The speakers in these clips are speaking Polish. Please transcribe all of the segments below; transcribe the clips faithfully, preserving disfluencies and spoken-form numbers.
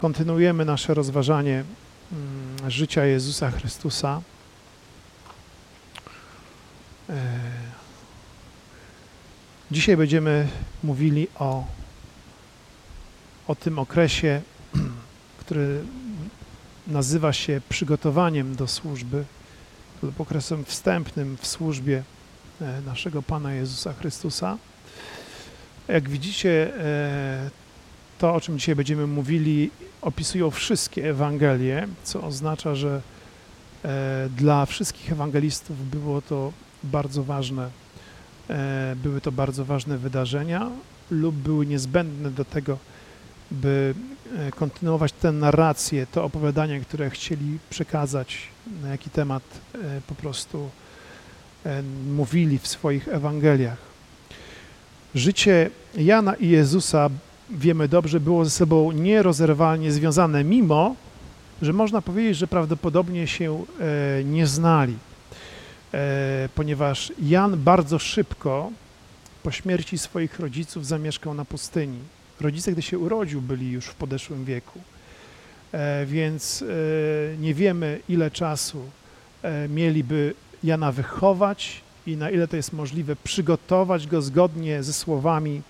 Kontynuujemy nasze rozważanie życia Jezusa Chrystusa. Dzisiaj będziemy mówili o, o tym okresie, który nazywa się przygotowaniem do służby, lub okresem wstępnym w służbie naszego Pana Jezusa Chrystusa. Jak widzicie, to, o czym dzisiaj będziemy mówili, opisują wszystkie Ewangelie, co oznacza, że dla wszystkich ewangelistów było to bardzo ważne, były to bardzo ważne wydarzenia lub były niezbędne do tego, by kontynuować tę narrację, to opowiadanie, które chcieli przekazać, na jaki temat po prostu mówili w swoich Ewangeliach. Życie Jana i Jezusa, wiemy dobrze, było ze sobą nierozerwalnie związane, mimo że można powiedzieć, że prawdopodobnie się nie znali, ponieważ Jan bardzo szybko po śmierci swoich rodziców zamieszkał na pustyni. Rodzice, gdy się urodził, byli już w podeszłym wieku, więc nie wiemy, ile czasu mieliby Jana wychować i na ile to jest możliwe przygotować go zgodnie ze słowami,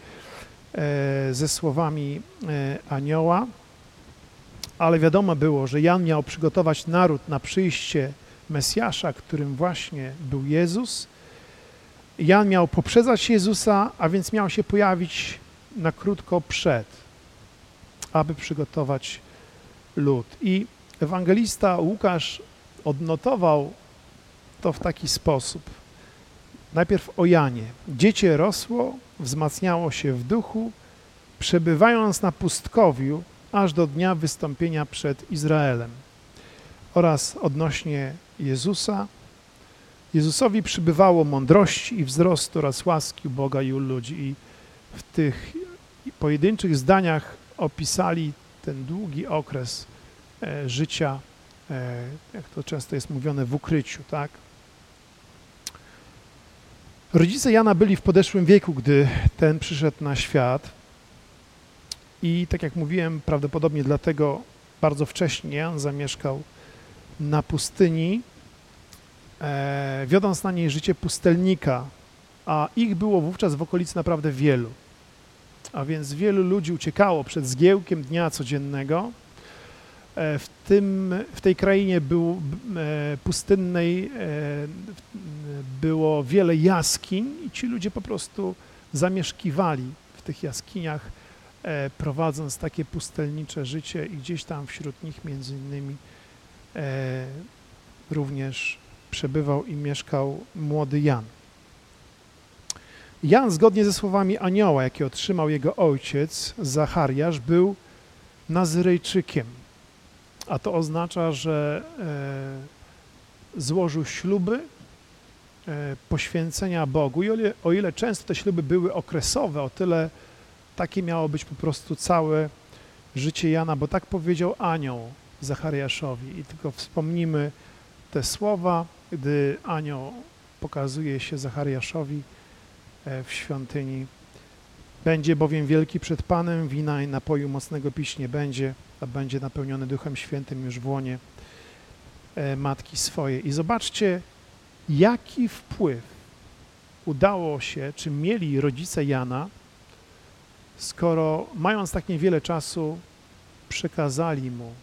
ze słowami anioła, ale wiadomo było, że Jan miał przygotować naród na przyjście Mesjasza, którym właśnie był Jezus. Jan miał poprzedzać Jezusa, a więc miał się pojawić na krótko przed, aby przygotować lud. I ewangelista Łukasz odnotował to w taki sposób. Najpierw o Janie. Dziecię rosło, wzmacniało się w duchu, przebywając na pustkowiu, aż do dnia wystąpienia przed Izraelem. Oraz odnośnie Jezusa. Jezusowi przybywało mądrości i wzrostu oraz łaski u Boga i u ludzi. I w tych pojedynczych zdaniach opisali ten długi okres e, życia, e, jak to często jest mówione, w ukryciu, tak? Rodzice Jana byli w podeszłym wieku, gdy ten przyszedł na świat i tak jak mówiłem, prawdopodobnie dlatego bardzo wcześnie Jan zamieszkał na pustyni, e, wiodąc na niej życie pustelnika, a ich było wówczas w okolicy naprawdę wielu. A więc wielu ludzi uciekało przed zgiełkiem dnia codziennego. E, w, tym, w tej krainie był, e, pustynnej e, było wiele jaskiń i ci ludzie po prostu zamieszkiwali w tych jaskiniach, e, prowadząc takie pustelnicze życie i gdzieś tam wśród nich między innymi e, również przebywał i mieszkał młody Jan. Jan, zgodnie ze słowami anioła, jakie otrzymał jego ojciec, Zachariasz, był Nazyrejczykiem, a to oznacza, że e, złożył śluby e, poświęcenia Bogu i o ile, o ile często te śluby były okresowe, o tyle takie miało być po prostu całe życie Jana, bo tak powiedział anioł Zachariaszowi. I tylko wspomnimy te słowa, gdy anioł pokazuje się Zachariaszowi w świątyni. Będzie bowiem wielki przed Panem, wina i napoju mocnego pić nie będzie, a będzie napełniony Duchem Świętym już w łonie matki swojej. I zobaczcie, jaki wpływ udało się, czy mieli rodzice Jana, skoro mając tak niewiele czasu, przekazali mu,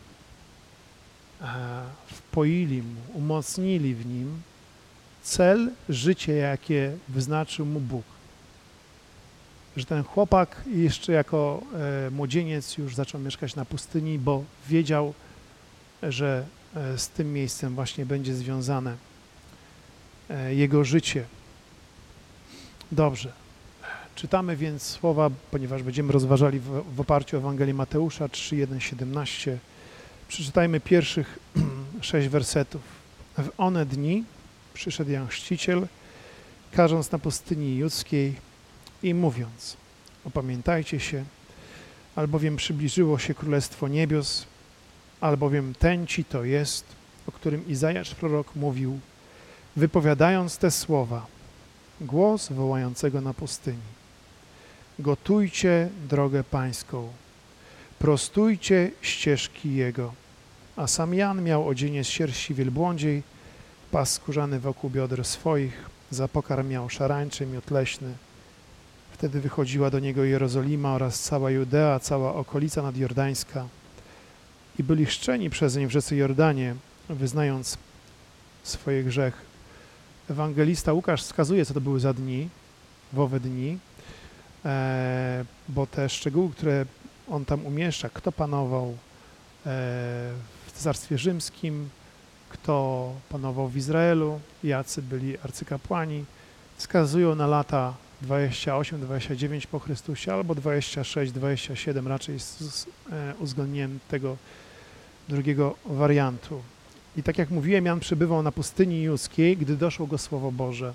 wpoili mu, umocnili w nim cel, życie, jakie wyznaczył mu Bóg. Że ten chłopak jeszcze jako e, młodzieniec już zaczął mieszkać na pustyni, bo wiedział, że e, z tym miejscem właśnie będzie związane e, jego życie. Dobrze. Czytamy więc słowa, ponieważ będziemy rozważali w, w oparciu o Ewangelię Mateusza trzy, jeden, siedemnaście. Przeczytajmy pierwszych sześć wersetów. W one dni przyszedł Jan Chrzciciel, karząc na pustyni judzkiej i mówiąc: opamiętajcie się, albowiem przybliżyło się Królestwo Niebios, albowiem ten ci to jest, o którym Izajasz prorok mówił, wypowiadając te słowa, głos wołającego na pustyni: gotujcie drogę Pańską, prostujcie ścieżki Jego. A sam Jan miał odzienie z sierści wielbłądziej, pas skórzany wokół bioder swoich, za pokarm miał szarańczy, miód leśny. Wtedy wychodziła do niego Jerozolima oraz cała Judea, cała okolica nadjordańska i byli chrzczeni przezeń w rzece Jordanie, wyznając swoje grzechy. Ewangelista Łukasz wskazuje, co to były za dni, w owe dni, e, bo te szczegóły, które on tam umieszcza, kto panował e, w Cesarstwie Rzymskim, kto panował w Izraelu, jacy byli arcykapłani, wskazują na lata dwadzieścia osiem dwadzieścia dziewięć po Chrystusie albo dwadzieścia sześć dwadzieścia siedem, raczej z, z e, uwzględnieniem tego drugiego wariantu. I tak jak mówiłem, Jan przebywał na pustyni judzkiej, gdy doszło go Słowo Boże.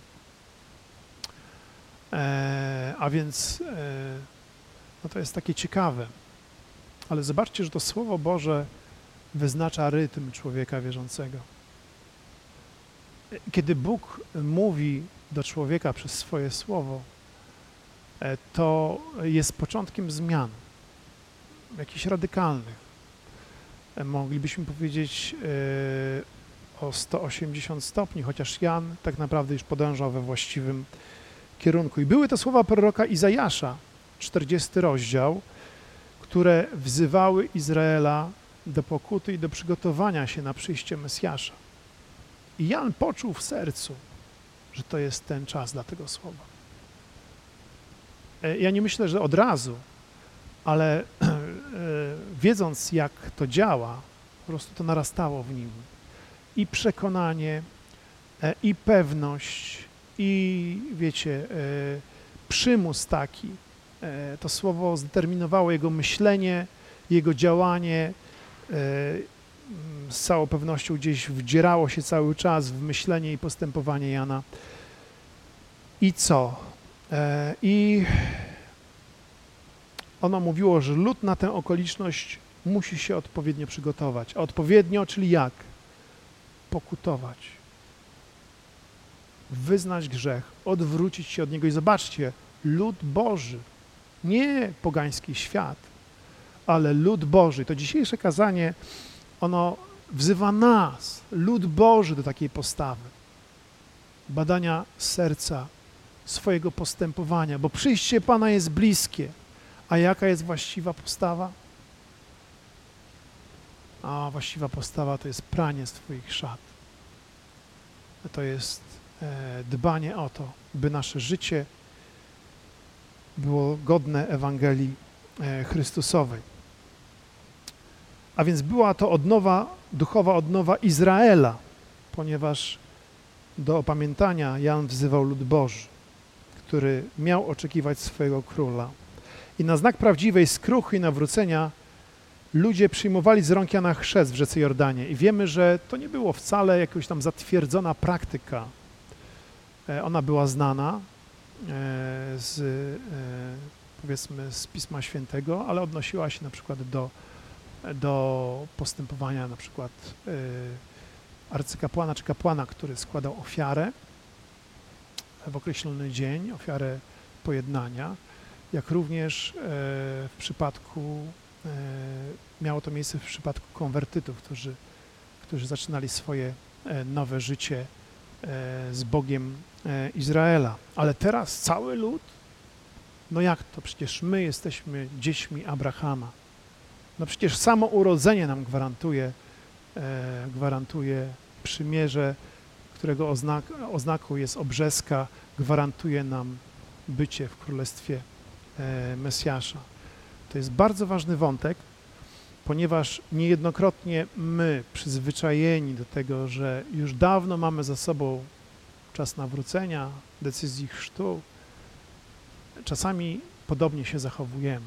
E, a więc e, no to jest takie ciekawe. Ale zobaczcie, że to Słowo Boże wyznacza rytm człowieka wierzącego. Kiedy Bóg mówi do człowieka przez swoje Słowo, e, to jest początkiem zmian, jakichś radykalnych. Moglibyśmy powiedzieć e, o sto osiemdziesiąt stopni, chociaż Jan tak naprawdę już podążał we właściwym kierunku. I były to słowa proroka Izajasza, czterdziesty rozdział, które wzywały Izraela do pokuty i do przygotowania się na przyjście Mesjasza. I Jan poczuł w sercu, że to jest ten czas dla tego słowa. E, ja nie myślę, że od razu, ale wiedząc, jak to działa, po prostu to narastało w nim. I przekonanie, i pewność, i wiecie, przymus taki. To słowo zdeterminowało jego myślenie, jego działanie. Z całą pewnością gdzieś wdzierało się cały czas w myślenie i postępowanie Jana. I co? I ono mówiło, że lud na tę okoliczność musi się odpowiednio przygotować. A odpowiednio, czyli jak? Pokutować. Wyznać grzech, odwrócić się od niego. I zobaczcie, lud Boży, nie pogański świat, ale lud Boży. To dzisiejsze kazanie, ono wzywa nas, lud Boży, do takiej postawy. Badania serca, swojego postępowania, bo przyjście Pana jest bliskie. A jaka jest właściwa postawa? A właściwa postawa to jest pranie swoich szat. To jest e, dbanie o to, by nasze życie było godne Ewangelii e, Chrystusowej. A więc była to odnowa, duchowa odnowa Izraela, ponieważ do opamiętania Jan wzywał lud Boży, który miał oczekiwać swojego króla. I na znak prawdziwej skruchy i nawrócenia ludzie przyjmowali z rąk Jana chrzest w rzece Jordanie. I wiemy, że to nie było wcale jakaś tam zatwierdzona praktyka. Ona była znana z, powiedzmy, z Pisma Świętego, ale odnosiła się na przykład do, do postępowania na przykład arcykapłana czy kapłana, który składał ofiarę w określony dzień, ofiarę pojednania, jak również w przypadku, miało to miejsce w przypadku konwertytów, którzy, którzy zaczynali swoje nowe życie z Bogiem Izraela. Ale teraz cały lud, no jak to? Przecież my jesteśmy dziećmi Abrahama. No przecież samo urodzenie nam gwarantuje, gwarantuje przymierze, którego oznak, oznaką jest obrzeska, gwarantuje nam bycie w Królestwie Mesjasza. To jest bardzo ważny wątek, ponieważ niejednokrotnie my, przyzwyczajeni do tego, że już dawno mamy za sobą czas nawrócenia, decyzji chrztu, czasami podobnie się zachowujemy.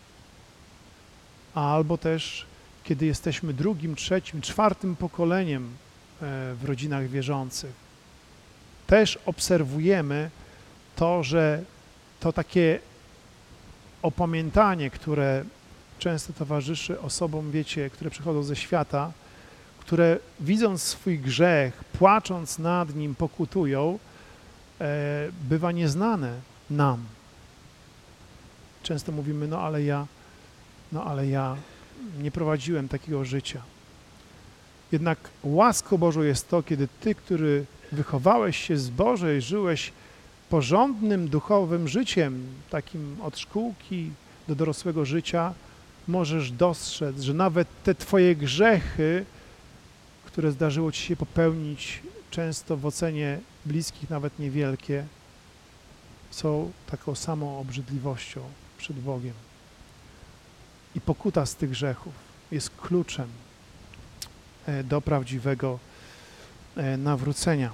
Albo też, kiedy jesteśmy drugim, trzecim, czwartym pokoleniem w rodzinach wierzących, też obserwujemy to, że to takie opamiętanie, które często towarzyszy osobom, wiecie, które przychodzą ze świata, które widząc swój grzech, płacząc nad nim, pokutują, e, bywa nieznane nam. Często mówimy, no ale ja no ale ja nie prowadziłem takiego życia. Jednak łaską Bożą jest to, kiedy ty, który wychowałeś się z Bożej, żyłeś porządnym, duchowym życiem, takim od szkółki do dorosłego życia, możesz dostrzec, że nawet te twoje grzechy, które zdarzyło ci się popełnić, często w ocenie bliskich nawet niewielkie, są taką samą obrzydliwością przed Bogiem. I pokuta z tych grzechów jest kluczem do prawdziwego nawrócenia.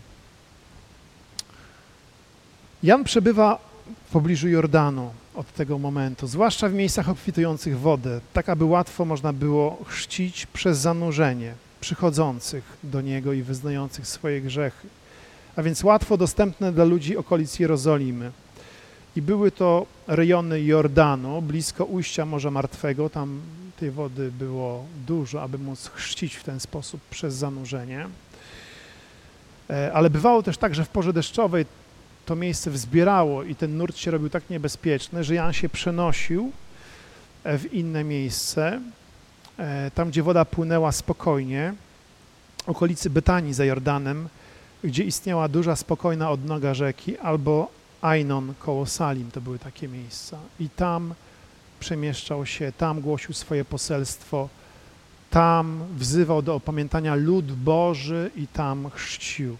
Jan przebywa w pobliżu Jordanu od tego momentu, zwłaszcza w miejscach obfitujących w wodę, tak aby łatwo można było chrzcić przez zanurzenie przychodzących do niego i wyznających swoje grzechy, a więc łatwo dostępne dla ludzi okolic Jerozolimy. I były to rejony Jordanu, blisko ujścia Morza Martwego, tam tej wody było dużo, aby móc chrzcić w ten sposób przez zanurzenie. Ale bywało też tak, że w porze deszczowej to miejsce wzbierało i ten nurt się robił tak niebezpieczny, że Jan się przenosił w inne miejsce, tam gdzie woda płynęła spokojnie, okolicy Betanii za Jordanem, gdzie istniała duża, spokojna odnoga rzeki, albo Ainon koło Salim, to były takie miejsca. I tam przemieszczał się, tam głosił swoje poselstwo, tam wzywał do opamiętania lud Boży i tam chrzcił.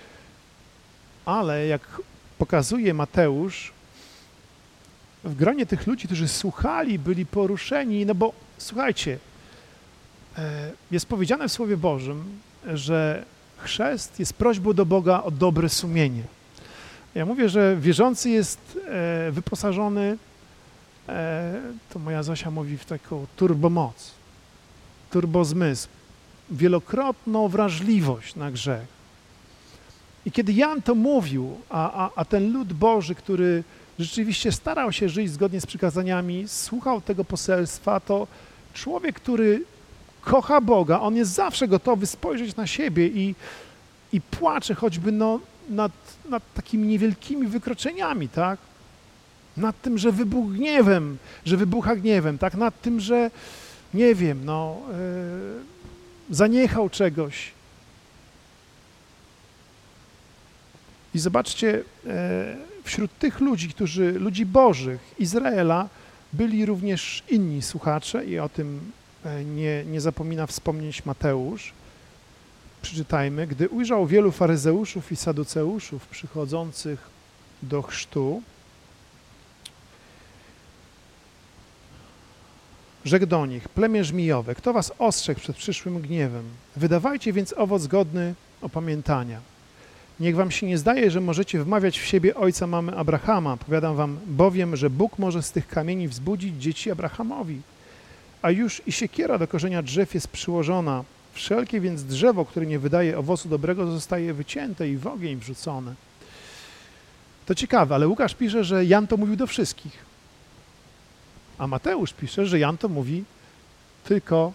Ale jak pokazuje Mateusz, w gronie tych ludzi, którzy słuchali, byli poruszeni, no bo słuchajcie, jest powiedziane w Słowie Bożym, że chrzest jest prośbą do Boga o dobre sumienie. Ja mówię, że wierzący jest wyposażony, to moja Zosia mówi, w taką turbomoc, turbozmysł, wielokrotną wrażliwość na grzech. I kiedy Jan to mówił, a, a, a ten lud Boży, który rzeczywiście starał się żyć zgodnie z przykazaniami, słuchał tego poselstwa, to człowiek, który kocha Boga, on jest zawsze gotowy spojrzeć na siebie i, i płacze choćby no, nad, nad takimi niewielkimi wykroczeniami, tak? Nad tym, że wybuchł gniewem, że wybucha gniewem, tak? Nad tym, że nie wiem, no, yy, zaniechał czegoś. I zobaczcie, wśród tych ludzi, którzy, ludzi bożych, Izraela, byli również inni słuchacze i o tym nie, nie zapomina wspomnieć Mateusz. Przeczytajmy. Gdy ujrzał wielu faryzeuszów i saduceuszów przychodzących do chrztu, rzekł do nich: plemię żmijowe, kto was ostrzegł przed przyszłym gniewem? Wydawajcie więc owoc godny opamiętania. Niech wam się nie zdaje, że możecie wmawiać w siebie ojca mamy Abrahama. Powiadam wam bowiem, że Bóg może z tych kamieni wzbudzić dzieci Abrahamowi. A już i siekiera do korzenia drzew jest przyłożona. Wszelkie więc drzewo, które nie wydaje owocu dobrego, zostaje wycięte i w ogień wrzucone. To ciekawe, ale Łukasz pisze, że Jan to mówił do wszystkich. A Mateusz pisze, że Jan to mówi tylko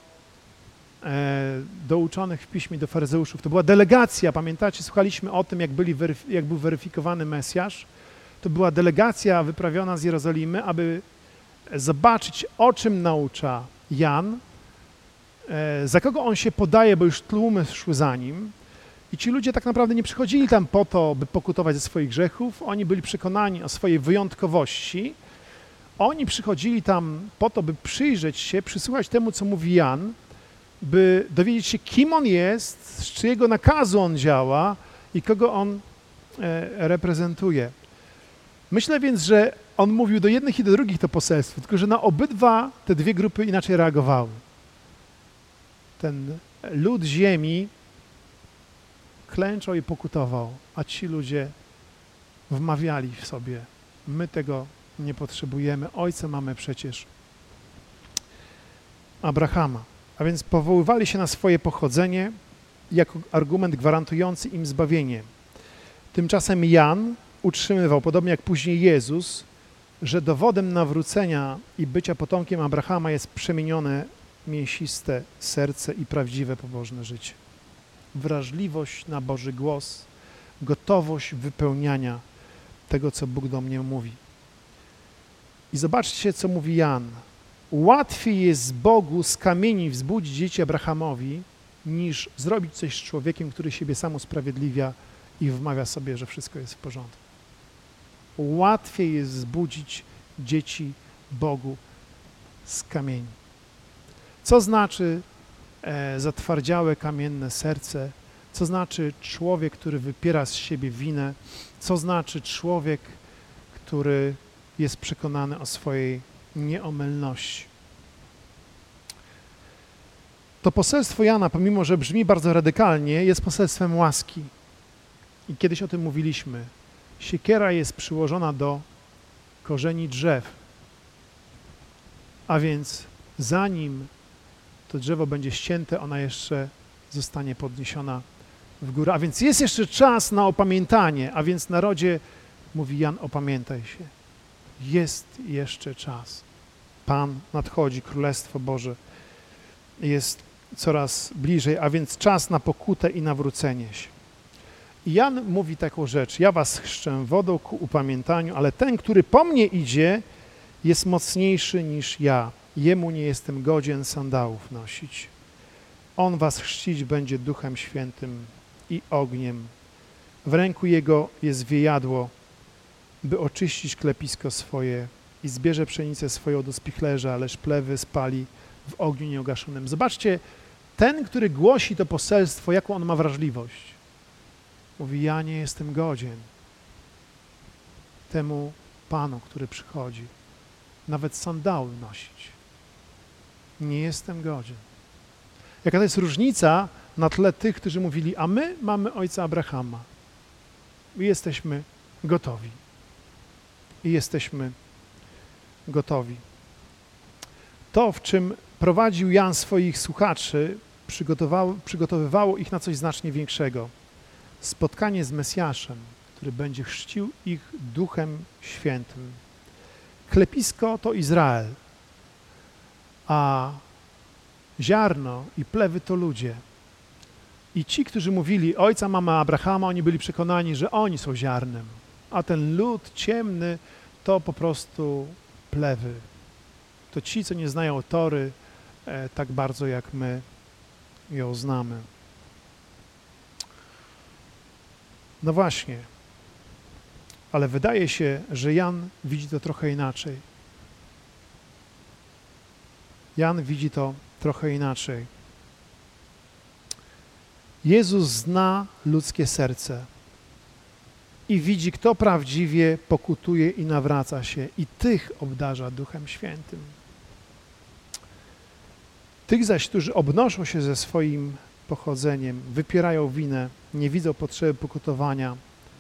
do uczonych w piśmie, do faryzeuszów. To była delegacja, pamiętacie, słuchaliśmy o tym, jak, byli weryf- jak był weryfikowany Mesjasz. To była delegacja wyprawiona z Jerozolimy, aby zobaczyć, o czym naucza Jan, za kogo on się podaje, bo już tłumy szły za nim. I ci ludzie tak naprawdę nie przychodzili tam po to, by pokutować ze swoich grzechów. Oni byli przekonani o swojej wyjątkowości. Oni przychodzili tam po to, by przyjrzeć się, przysłuchać temu, co mówi Jan, by dowiedzieć się, kim on jest, z czyjego nakazu on działa i kogo on e, reprezentuje. Myślę więc, że on mówił do jednych i do drugich to poselstwo, tylko że na obydwa te dwie grupy inaczej reagowały. Ten lud ziemi klęczał i pokutował, a ci ludzie wmawiali w sobie: my tego nie potrzebujemy, ojca mamy przecież Abrahama. A więc powoływali się na swoje pochodzenie jako argument gwarantujący im zbawienie. Tymczasem Jan utrzymywał, podobnie jak później Jezus, że dowodem nawrócenia i bycia potomkiem Abrahama jest przemienione mięsiste serce i prawdziwe pobożne życie. Wrażliwość na Boży głos, gotowość wypełniania tego, co Bóg do mnie mówi. I zobaczcie, co mówi Jan. Łatwiej jest Bogu z kamieni wzbudzić dzieci Abrahamowi, niż zrobić coś z człowiekiem, który siebie sam usprawiedliwia i wmawia sobie, że wszystko jest w porządku. Łatwiej jest wzbudzić dzieci Bogu z kamieni. Co znaczy e, zatwardziałe, kamienne serce? Co znaczy człowiek, który wypiera z siebie winę? Co znaczy człowiek, który jest przekonany o swojej nieomylności? To poselstwo Jana, pomimo że brzmi bardzo radykalnie, jest poselstwem łaski. I kiedyś o tym mówiliśmy. Siekiera jest przyłożona do korzeni drzew, a więc zanim to drzewo będzie ścięte, ona jeszcze zostanie podniesiona w górę. A więc jest jeszcze czas na opamiętanie, a więc narodzie, mówi Jan, opamiętaj się. Jest jeszcze czas. Pan nadchodzi, Królestwo Boże jest coraz bliżej, a więc czas na pokutę i nawrócenie się. I Jan mówi taką rzecz, ja was chrzczę wodą ku upamiętaniu, ale ten, który po mnie idzie, jest mocniejszy niż ja. Jemu nie jestem godzien sandałów nosić. On was chrzcić będzie Duchem Świętym i ogniem. W ręku jego jest wiejadło, by oczyścić klepisko swoje i zbierze pszenicę swoją do spichlerza, lecz plewy spali w ogniu nieogaszonym. Zobaczcie, ten, który głosi to poselstwo, jaką on ma wrażliwość. Mówi, ja nie jestem godzien temu Panu, który przychodzi, nawet sandały nosić. Nie jestem godzien. Jaka to jest różnica na tle tych, którzy mówili, a my mamy ojca Abrahama i jesteśmy gotowi. I jesteśmy gotowi. To, w czym prowadził Jan swoich słuchaczy, przygotowało, przygotowywało ich na coś znacznie większego. Spotkanie z Mesjaszem, który będzie chrzcił ich Duchem Świętym. Klepisko to Izrael, a ziarno i plewy to ludzie. I ci, którzy mówili ojca, mama Abrahama, oni byli przekonani, że oni są ziarnem, a ten lud ciemny to po prostu plewy. To ci, co nie znają Tory e, tak bardzo, jak my ją znamy. No właśnie, ale wydaje się, że Jan widzi to trochę inaczej. Jan widzi to trochę inaczej. Jezus zna ludzkie serce i widzi, kto prawdziwie pokutuje i nawraca się, i tych obdarza Duchem Świętym. Tych zaś, którzy obnoszą się ze swoim pochodzeniem, wypierają winę, nie widzą potrzeby pokutowania,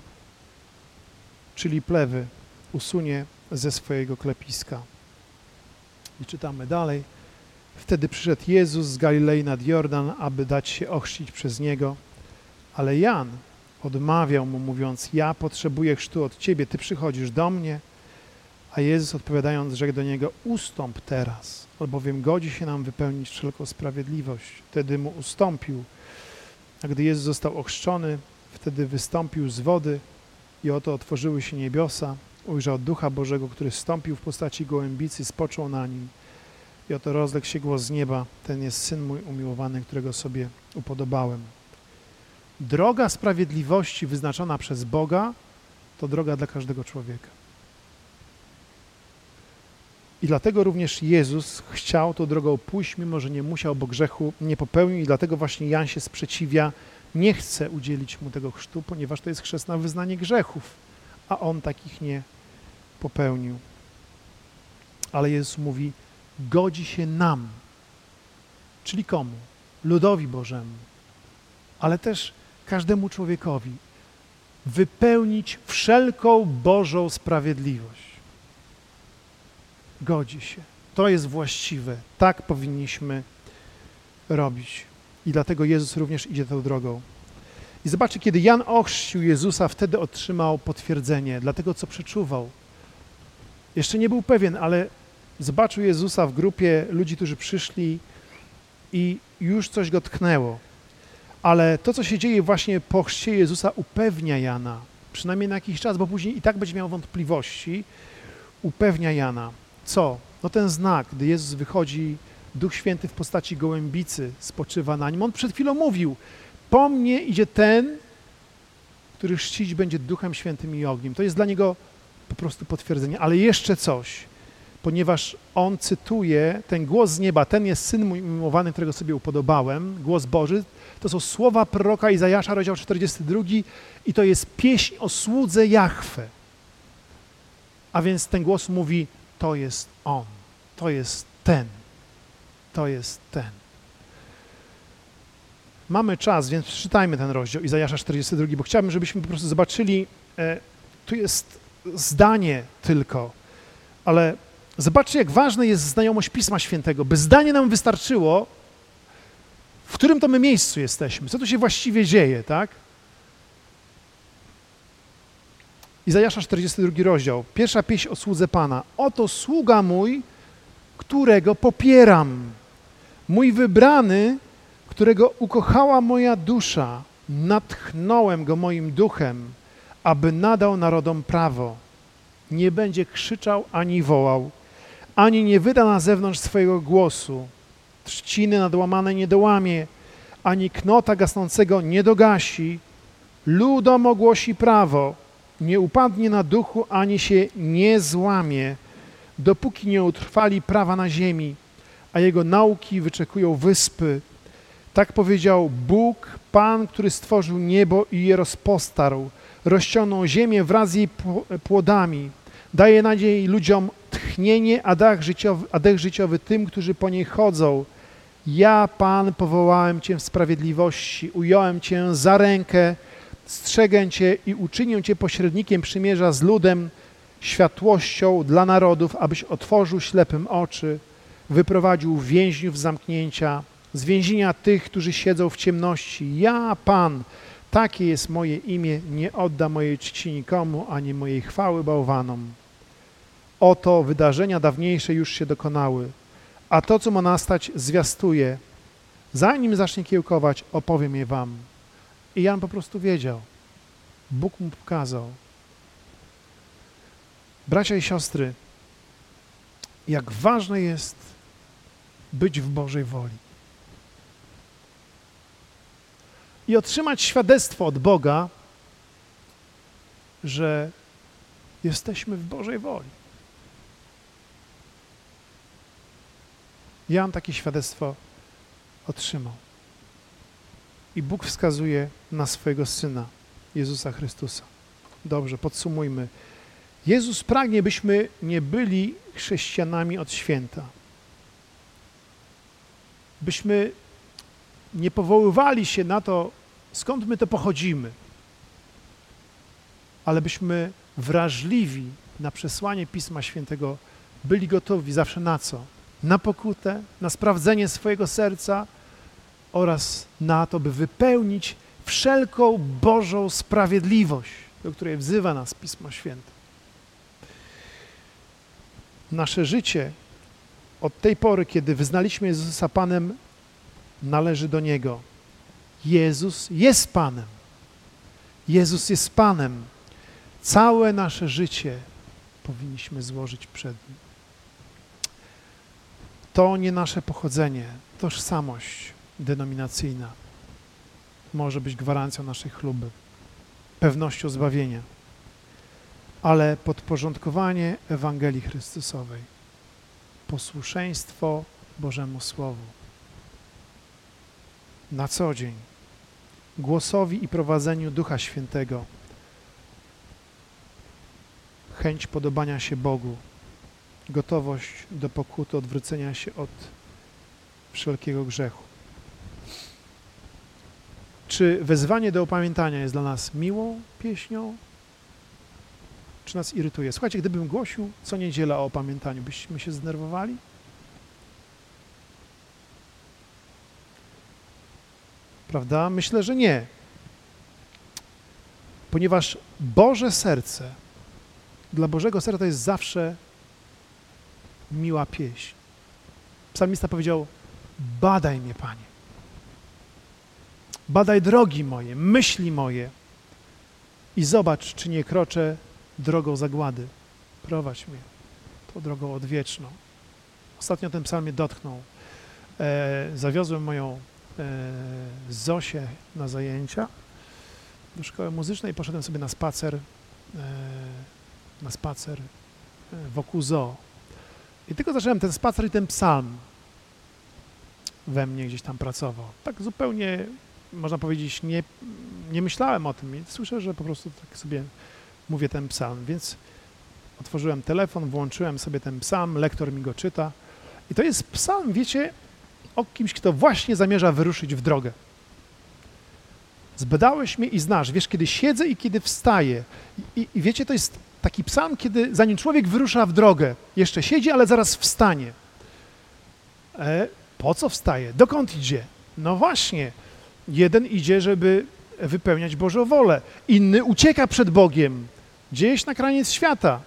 czyli plewy, usunie ze swojego klepiska. I czytamy dalej. Wtedy przyszedł Jezus z Galilei nad Jordan, aby dać się ochrzcić przez Niego, ale Jan odmawiał mu, mówiąc, ja potrzebuję chrztu od Ciebie, Ty przychodzisz do mnie, a Jezus odpowiadając, rzekł do niego, ustąp teraz, albowiem godzi się nam wypełnić wszelką sprawiedliwość. Wtedy mu ustąpił, a gdy Jezus został ochrzczony, wtedy wystąpił z wody i oto otworzyły się niebiosa, ujrzał Ducha Bożego, który zstąpił w postaci gołębicy, spoczął na nim. I oto rozległ się głos z nieba, ten jest Syn mój umiłowany, którego sobie upodobałem. Droga sprawiedliwości wyznaczona przez Boga to droga dla każdego człowieka. I dlatego również Jezus chciał tą drogą pójść, mimo że nie musiał, bo grzechu nie popełnił, i dlatego właśnie Jan się sprzeciwia, nie chce udzielić mu tego chrztu, ponieważ to jest chrzest na wyznanie grzechów, a on takich nie popełnił. Ale Jezus mówi, godzi się nam, czyli komu? Ludowi Bożemu, ale też każdemu człowiekowi, wypełnić wszelką Bożą sprawiedliwość. Godzi się. To jest właściwe. Tak powinniśmy robić. I dlatego Jezus również idzie tą drogą. I zobaczcie, kiedy Jan ochrzcił Jezusa, wtedy otrzymał potwierdzenie dla tego, co przeczuwał. Jeszcze nie był pewien, ale zobaczył Jezusa w grupie ludzi, którzy przyszli i już coś go tknęło. Ale to, co się dzieje właśnie po chrzcie Jezusa, upewnia Jana, przynajmniej na jakiś czas, bo później i tak będzie miał wątpliwości, upewnia Jana. Co? no ten znak, gdy Jezus wychodzi, Duch Święty w postaci gołębicy spoczywa na nim. On przed chwilą mówił, po mnie idzie ten, który chrzcić będzie Duchem Świętym i ogniem. To jest dla niego po prostu potwierdzenie. Ale jeszcze coś, ponieważ on cytuje ten głos z nieba, ten jest Syn mój umiłowany, którego sobie upodobałem, głos Boży, to są słowa proroka Izajasza, rozdział czterdziesty drugi i to jest pieśń o słudze Jahwe. A więc ten głos mówi, to jest on, to jest ten, to jest ten. Mamy czas, więc przeczytajmy ten rozdział Izajasza czterdziesty drugi, bo chciałbym, żebyśmy po prostu zobaczyli, e, tu jest zdanie tylko, ale zobaczcie, jak ważna jest znajomość Pisma Świętego, by zdanie nam wystarczyło, w którym to my miejscu jesteśmy, co tu się właściwie dzieje, tak? Izajasza czterdziesty drugi rozdział, pierwsza pieśń o słudze Pana. Oto sługa mój, którego popieram, mój wybrany, którego ukochała moja dusza, natchnąłem go moim duchem, aby nadał narodom prawo. Nie będzie krzyczał ani wołał, ani nie wyda na zewnątrz swojego głosu. Trzciny nadłamane nie dołamie, ani knota gasnącego nie dogasi. Ludom ogłosi prawo, nie upadnie na duchu, ani się nie złamie, dopóki nie utrwali prawa na ziemi, a jego nauki wyczekują wyspy. Tak powiedział Bóg, Pan, który stworzył niebo i je rozpostarł, rozciągnął ziemię wraz z jej płodami, daje nadzieję ludziom tchnienie, a dech życiowy, a dech życiowy tym, którzy po niej chodzą. Ja, Pan, powołałem Cię w sprawiedliwości, ująłem Cię za rękę, strzegę Cię i uczynię Cię pośrednikiem przymierza z ludem, światłością dla narodów, abyś otworzył ślepym oczy, wyprowadził więźniów z zamknięcia, z więzienia tych, którzy siedzą w ciemności. Ja, Pan, takie jest moje imię, nie oddam mojej czci nikomu, ani mojej chwały bałwanom. Oto wydarzenia dawniejsze już się dokonały, a to, co ma nastać, zwiastuję. Zanim zacznie kiełkować, opowiem je wam. I Jan po prostu wiedział. Bóg mu pokazał. Bracia i siostry, jak ważne jest być w Bożej woli. I otrzymać świadectwo od Boga, że jesteśmy w Bożej woli. Jan takie świadectwo otrzymał. I Bóg wskazuje na swojego Syna, Jezusa Chrystusa. Dobrze, podsumujmy. Jezus pragnie, byśmy nie byli chrześcijanami od święta. Byśmy nie powoływali się na to, skąd my to pochodzimy, ale byśmy wrażliwi na przesłanie Pisma Świętego byli gotowi zawsze na co? Na pokutę, na sprawdzenie swojego serca oraz na to, by wypełnić wszelką Bożą sprawiedliwość, do której wzywa nas Pismo Święte. Nasze życie od tej pory, kiedy wyznaliśmy Jezusa Panem, należy do Niego. Jezus jest Panem. Jezus jest Panem. Całe nasze życie powinniśmy złożyć przed Nim. To nie nasze pochodzenie, tożsamość denominacyjna może być gwarancją naszej chluby, pewnością zbawienia, ale podporządkowanie Ewangelii Chrystusowej, posłuszeństwo Bożemu Słowu na co dzień, głosowi i prowadzeniu Ducha Świętego, chęć podobania się Bogu, gotowość do pokuty, odwrócenia się od wszelkiego grzechu. Czy wezwanie do opamiętania jest dla nas miłą pieśnią, czy nas irytuje? Słuchajcie, gdybym głosił co niedziela o opamiętaniu, byśmy się zdenerwowali? Prawda? Myślę, że nie. Ponieważ Boże serce, dla Bożego serca to jest zawsze miła pieśń. Psalmista powiedział, badaj mnie, Panie. Badaj drogi moje, myśli moje i zobacz, czy nie kroczę drogą zagłady. Prowadź mnie tą drogą odwieczną. Ostatnio ten psalm mnie dotknął. E, zawiozłem moją e, Zosię na zajęcia do szkoły muzycznej i poszedłem sobie na spacer, e, na spacer e, wokół zoo. I tylko zacząłem ten spacer i ten psalm we mnie gdzieś tam pracował. Tak zupełnie, można powiedzieć, nie, nie myślałem o tym. I słyszę, że po prostu tak sobie mówię ten psalm, więc otworzyłem telefon, włączyłem sobie ten psalm, lektor mi go czyta. I to jest psalm, wiecie, o kimś, kto właśnie zamierza wyruszyć w drogę. Zbadałeś mnie i znasz, wiesz, kiedy siedzę i kiedy wstaję. I, i, i wiecie, to jest taki psalm, kiedy zanim człowiek wyrusza w drogę, jeszcze siedzi, ale zaraz wstanie. E, po co wstaje? Dokąd idzie? No właśnie, jeden idzie, żeby wypełniać Bożą wolę, inny ucieka przed Bogiem, gdzieś na kraniec świata.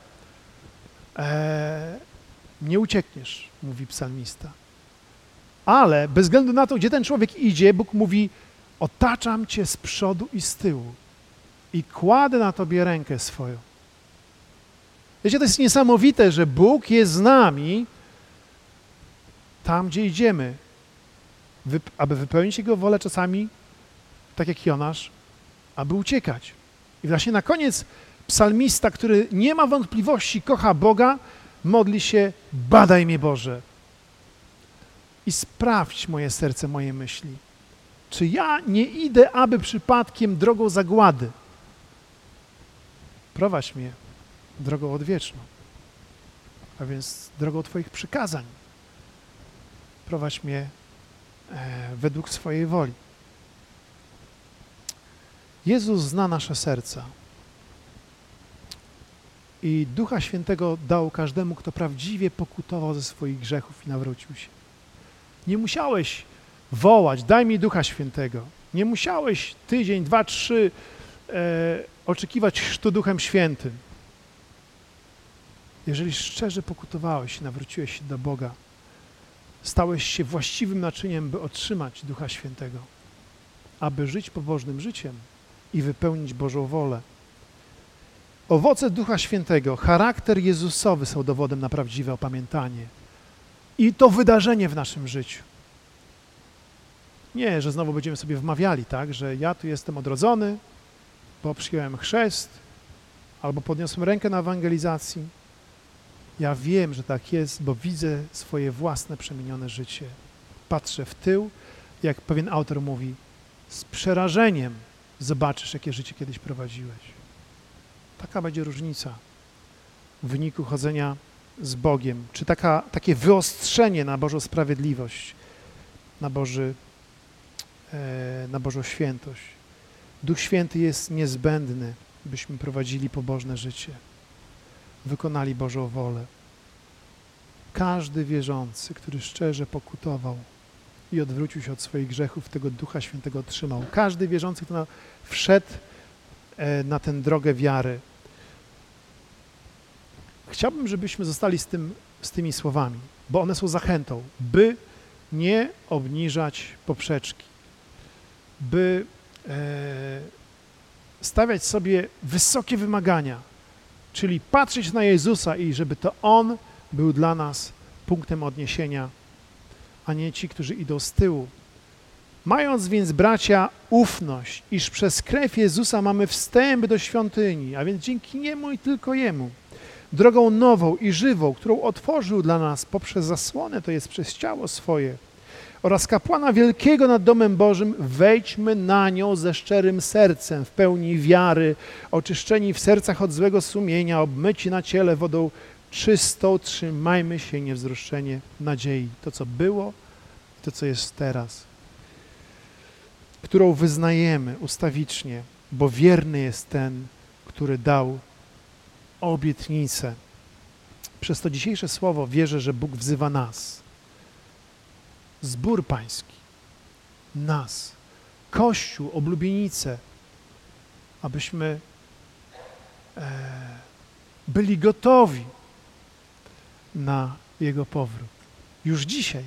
E, nie uciekniesz, mówi psalmista. Ale bez względu na to, gdzie ten człowiek idzie, Bóg mówi, otaczam cię z przodu i z tyłu i kładę na tobie rękę swoją. Wiecie, to jest niesamowite, że Bóg jest z nami tam, gdzie idziemy, aby wypełnić Jego wolę czasami, tak jak Jonasz, aby uciekać. I właśnie na koniec psalmista, który nie ma wątpliwości, kocha Boga, modli się, badaj mnie Boże i sprawdź moje serce, moje myśli. Czy ja nie idę, aby przypadkiem drogą zagłady? Prowadź mnie drogą odwieczną, a więc drogą Twoich przykazań. Prowadź mnie e, według swojej woli. Jezus zna nasze serca i Ducha Świętego dał każdemu, kto prawdziwie pokutował ze swoich grzechów i nawrócił się. Nie musiałeś wołać, daj mi Ducha Świętego. Nie musiałeś tydzień, dwa, trzy e, oczekiwać chrztu Duchem Świętym. Jeżeli szczerze pokutowałeś i nawróciłeś się do Boga, stałeś się właściwym naczyniem, by otrzymać Ducha Świętego, aby żyć pobożnym życiem i wypełnić Bożą wolę. Owoce Ducha Świętego, charakter Jezusowy są dowodem na prawdziwe opamiętanie. I to wydarzenie w naszym życiu. Nie, że znowu będziemy sobie wmawiali, tak, że ja tu jestem odrodzony, bo przyjąłem chrzest, albo podniosłem rękę na ewangelizacji. Ja wiem, że tak jest, bo widzę swoje własne przemienione życie. Patrzę w tył, jak pewien autor mówi, z przerażeniem zobaczysz, jakie życie kiedyś prowadziłeś. Taka będzie różnica w wyniku chodzenia z Bogiem, czy taka, takie wyostrzenie na Bożą sprawiedliwość, na, Boży, e, na Bożą świętość. Duch Święty jest niezbędny, byśmy prowadzili pobożne życie, wykonali Bożą wolę. Każdy wierzący, który szczerze pokutował i odwrócił się od swoich grzechów, tego Ducha Świętego otrzymał. Każdy wierzący, który wszedł e, na tę drogę wiary. Chciałbym, żebyśmy zostali z, tym, z tymi słowami, bo one są zachętą, by nie obniżać poprzeczki, by e, stawiać sobie wysokie wymagania, czyli patrzeć na Jezusa i żeby to On był dla nas punktem odniesienia, a nie ci, którzy idą z tyłu. Mając więc, bracia, ufność, iż przez krew Jezusa mamy wstęp do świątyni, a więc dzięki Niemu i tylko Jemu, drogą nową i żywą, którą otworzył dla nas poprzez zasłonę, to jest przez ciało swoje, oraz kapłana wielkiego nad domem Bożym, wejdźmy na nią ze szczerym sercem, w pełni wiary, oczyszczeni w sercach od złego sumienia, obmyci na ciele wodą czystą, trzymajmy się niewzruszenie nadziei. To, co było, to, co jest teraz, którą wyznajemy ustawicznie, bo wierny jest ten, który dał obietnicę. Przez to dzisiejsze słowo wierzę, że Bóg wzywa nas, zbór pański, nas, Kościół, oblubienicę, abyśmy e, byli gotowi na Jego powrót. Już dzisiaj.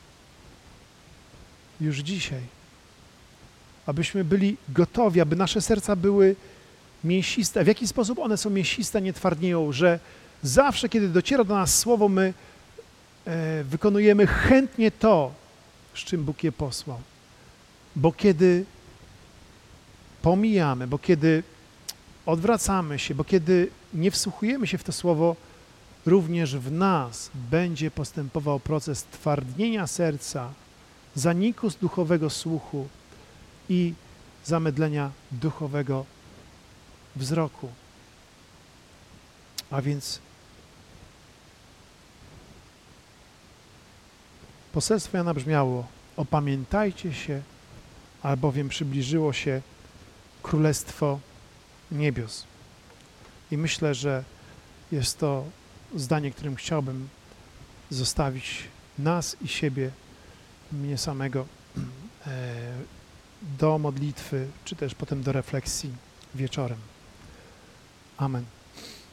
Już dzisiaj. Abyśmy byli gotowi, aby nasze serca były mięsiste. W jaki sposób one są mięsiste, nie twardnieją, że zawsze, kiedy dociera do nas słowo, my e, wykonujemy chętnie to, z czym Bóg je posłał. Bo kiedy pomijamy, bo kiedy odwracamy się, bo kiedy nie wsłuchujemy się w to słowo, również w nas będzie postępował proces twardnienia serca, zaniku z duchowego słuchu i zamydlenia duchowego wzroku. A więc poselstwo Jana brzmiało: opamiętajcie się, albowiem przybliżyło się Królestwo Niebios. I myślę, że jest to zdanie, którym chciałbym zostawić nas i siebie, mnie samego, do modlitwy, czy też potem do refleksji wieczorem. Amen.